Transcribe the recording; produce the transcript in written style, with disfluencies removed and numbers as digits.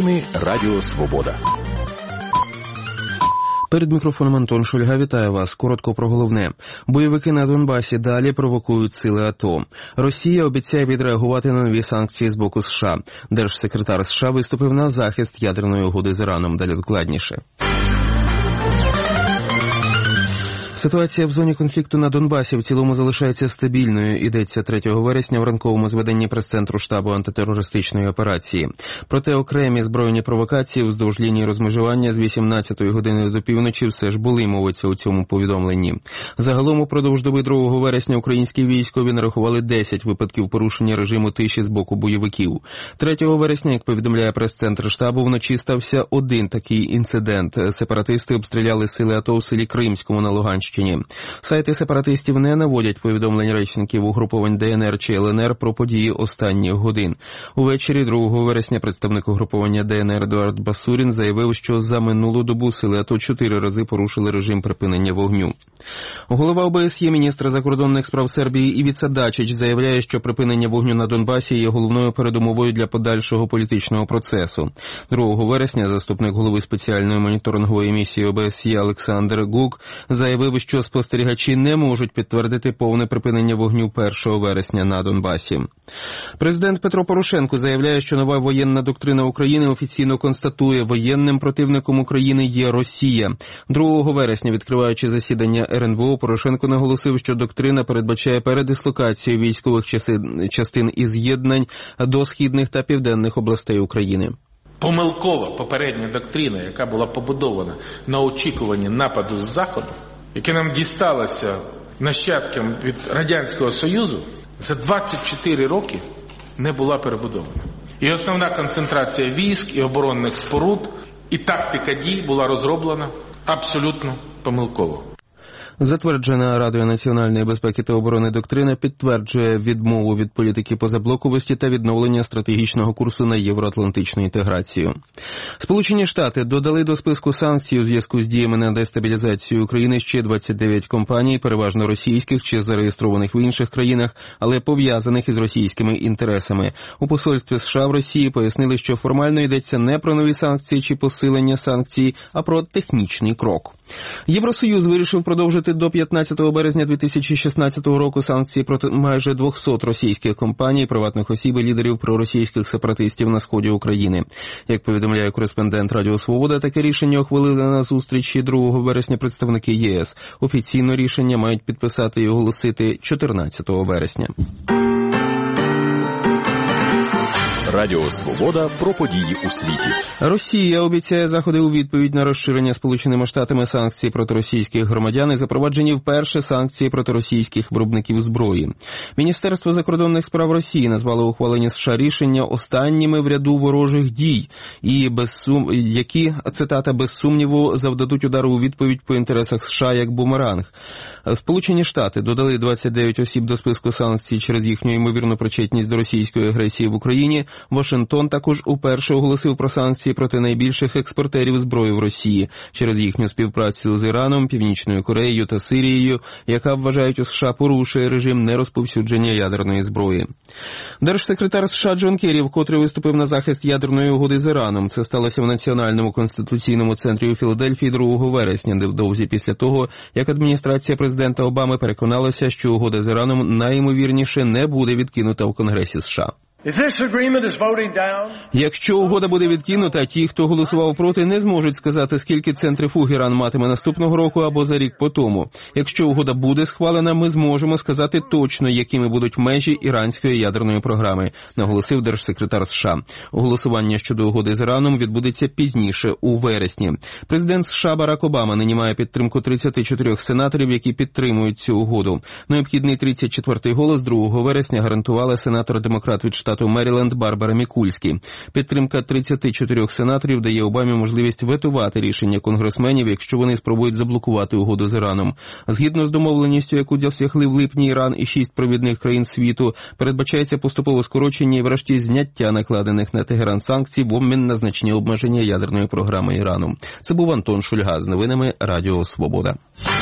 Новини Радіо Свобода. Перед мікрофоном Антон Шульга, вітаю вас. Коротко про головне. Бойовики на Донбасі далі провокують сили АТО. Росія обіцяє відреагувати на нові санкції з боку США. Держсекретар США виступив на захист ядерної угоди з Іраном. Далі докладніше. Ситуація в зоні конфлікту на Донбасі в цілому залишається стабільною, йдеться 3 вересня в ранковому зведенні прес-центру штабу антитерористичної операції. Проте окремі збройні провокації вздовж лінії розмежування з 18-ї години до півночі все ж були, мовиться у цьому повідомленні. Загалом упродовж доби 2 вересня українські військові нарахували 10 випадків порушення режиму тиші з боку бойовиків. 3 вересня, як повідомляє прес-центр штабу, вночі стався один такий інцидент. Сепаратисти обстріляли сили АТО у селі Кримському на Луганщині. Сайти сепаратистів не наводять повідомлень речників угруповань ДНР чи ЛНР про події останніх годин. Увечері 2 вересня представник угруповання ДНР Едуард Басурін заявив, що за минулу добу сили АТО 4 рази порушили режим припинення вогню. Голова ОБСЄ, міністр закордонних справ Сербії Івіца Дачич заявляє, що припинення вогню на Донбасі є головною передумовою для подальшого політичного процесу. 2 вересня заступник голови спеціальної моніторингової місії ОБСЄ Олександр Гук заявив, що спостерігачі не можуть підтвердити повне припинення вогню 1 вересня на Донбасі. Президент Петро Порошенко заявляє, що нова воєнна доктрина України офіційно констатує, воєнним противником України є Росія. 2 вересня, відкриваючи засідання РНБО, Порошенко наголосив, що доктрина передбачає передислокацію військових частин і з'єднань до східних та південних областей України. Помилкова попередня доктрина, яка була побудована на очікуванні нападу з Заходу, яке нам дісталося нащадкам від Радянського Союзу, за 24 роки не була перебудована. І основна концентрація військ і оборонних споруд, і тактика дій була розроблена абсолютно помилково. Затверджена Радою національної безпеки та оборони доктрина підтверджує відмову від політики позаблоковості та відновлення стратегічного курсу на євроатлантичну інтеграцію. Сполучені Штати додали до списку санкцій у зв'язку з діями на дестабілізацію України ще 29 компаній, переважно російських чи зареєстрованих в інших країнах, але пов'язаних із російськими інтересами. У посольстві США в Росії пояснили, що формально йдеться не про нові санкції чи посилення санкцій, а про технічний крок. Євросоюз вирішив продовжити до 15 березня 2016 року санкції проти майже 200 російських компаній, приватних осіб і лідерів проросійських сепаратистів на сході України. Як повідомляє кореспондент Радіо Свобода, таке рішення ухвалили на зустрічі 2 вересня представники ЄС. Офіційно рішення мають підписати і оголосити 14 вересня. Радіо Свобода про події у світі. Росія обіцяє заходи у відповідь на розширення Сполученими Штатами санкцій проти російських громадян і запроваджені вперше санкції проти російських виробників зброї. Міністерство закордонних справ Росії назвало ухвалені США рішення останніми в ряду ворожих дій, і які, цитата, без сумніву завдадуть удару у відповідь по інтересах США як бумеранг. Сполучені Штати додали 29 осіб до списку санкцій через їхню ймовірну причетність до російської агресії в Україні. Вашингтон також уперше оголосив про санкції проти найбільших експортерів зброї в Росії через їхню співпрацю з Іраном, Північною Кореєю та Сирією, яка, вважають у США, порушує режим нерозповсюдження ядерної зброї. Держсекретар США Джон Керрі вкотре виступив на захист ядерної угоди з Іраном. Це сталося в Національному конституційному центрі у Філадельфії 2 вересня, невдовзі після того, як адміністрація президента Обами переконалася, що угода з Іраном найімовірніше не буде відкинута в Конгресі США. Якщо угода буде відкинута, ті, хто голосував проти, не зможуть сказати, скільки центрифуг Іран матиме наступного року або за рік по тому. Якщо угода буде схвалена, ми зможемо сказати точно, якими будуть межі іранської ядерної програми, наголосив держсекретар США. Голосування щодо угоди з Іраном відбудеться пізніше, у вересні. Президент США Барак Обама нині має підтримку 34 сенаторів, які підтримують цю угоду. Необхідний 34-й голос 2 вересня гарантувала сенатор-демократ від штату Меріленд Барбара Мікульські. Підтримка 34 сенаторів дає Обамі можливість ветувати рішення конгресменів, якщо вони спробують заблокувати угоду з Іраном. Згідно з домовленістю, яку досягли в липні Іран і 6 провідних країн світу, передбачається поступове скорочення і врешті зняття накладених на Тегеран санкцій в обмін на значні обмеження ядерної програми Ірану. Це був Антон Шульга з новинами Радіо Свобода.